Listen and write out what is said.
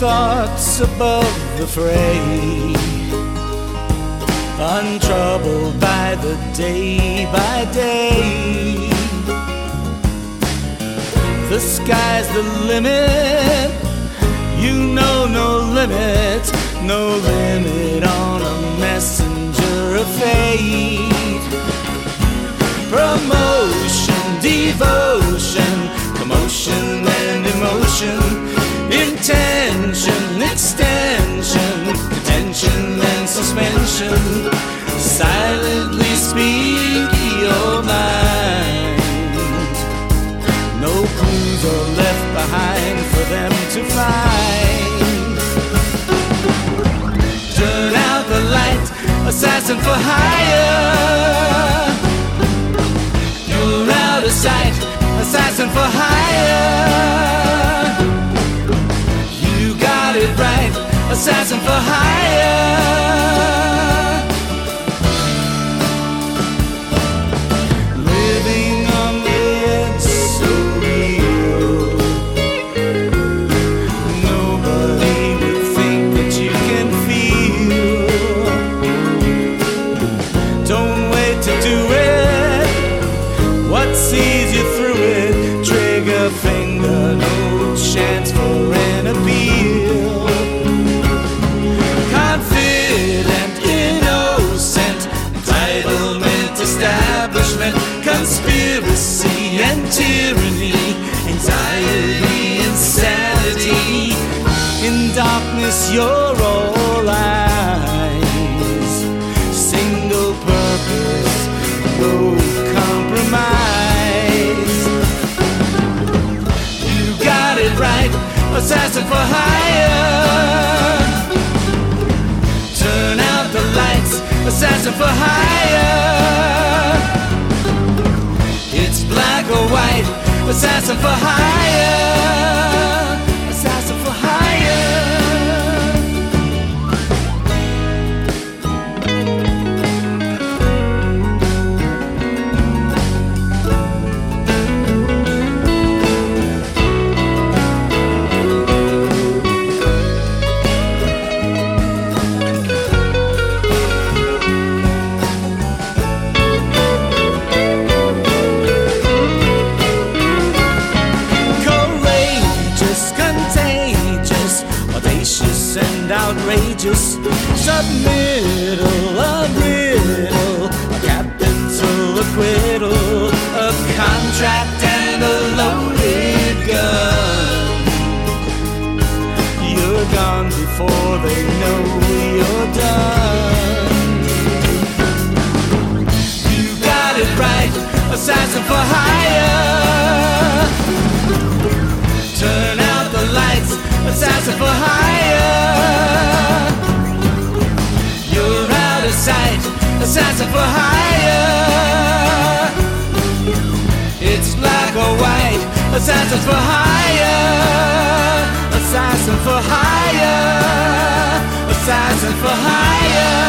thoughts above the fray, untroubled by the day by day. The sky's the limit, you know, no limit, no limit on a messenger of fate. Promotion, devotion, commotion and emotion, intention, extension, detention and suspension, silently speak your mind. No clues are left behind for them to find. Turn out the light, assassin for hire. You're out of sight, assassin for hire. You got it right, assassin for hire. Living on the edge, so real. Nobody would think that you can feel. Don't wait to do it. What sees you through it? Trigger finger, no chance for an appeal. Confident, innocent, entitlement, establishment, conspiracy and tyranny, anxiety, insanity. In darkness you're all eyes, single purpose, no compromise. You got it right, assassin for hire. Turn out the lights, assassin for hire. It's black or white, assassin for hire. Assassin for hire. And outrageous, submittal, a riddle, a capital acquittal, a contract and a loaded gun. You're gone before they know you're done. You got it right, assassin for hire. Turn out the lights, assassin for hire. You're out of sight, assassin for hire. It's black or white, assassin for hire. Assassin for hire. Assassin for hire.